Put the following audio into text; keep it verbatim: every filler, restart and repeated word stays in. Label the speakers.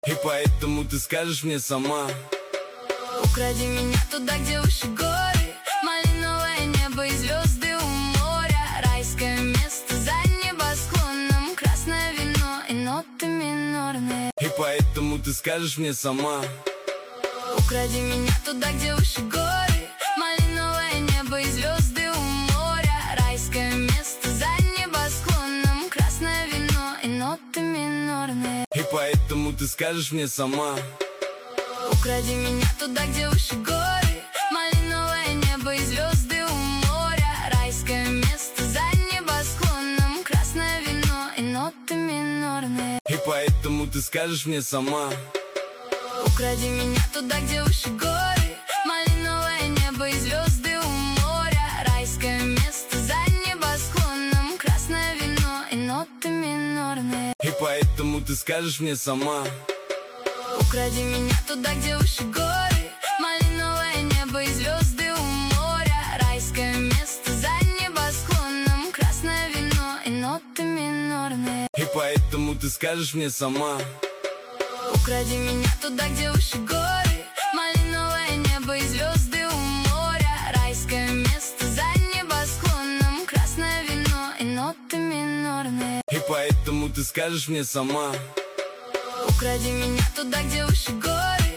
Speaker 1: И поэтому ты скажешь мне сама:
Speaker 2: укради меня туда, где выше горы, малиновое небо и звезды у моря, райское место за небосклоном, красное вино и ноты минорные.
Speaker 1: И поэтому ты скажешь мне сама:
Speaker 2: укради меня туда, где выше горы, малиновое небо и звезды у моря, райское место за небосклоном, красное вино и ноты минорные.
Speaker 1: И поэтому ты скажешь мне сама:
Speaker 2: укради меня туда, где выше горы, малиновое небо и звезды у моря, райское место за небосклоном, красное вино и ноты минорные.
Speaker 1: И поэтому ты скажешь мне сама:
Speaker 2: укради меня туда, где выше горы, малиновое небо и звезды у моря, райское место за небосклоном, красное вино и ноты минорные.
Speaker 1: И поэтому ты скажешь мне сама:
Speaker 2: укради меня туда, где выше горы, малиновое небо и звезды у моря, райское место за небосклоном, красное вино и ноты минорные.
Speaker 1: И поэтому ты скажешь мне сама:
Speaker 2: укради меня туда, где выше горы, малиновое небо и звезды у моря, райское место за небосклоном, красное вино и ноты минорные.
Speaker 1: И поэтому ты скажешь мне сама:
Speaker 2: укради меня туда, где выше горы,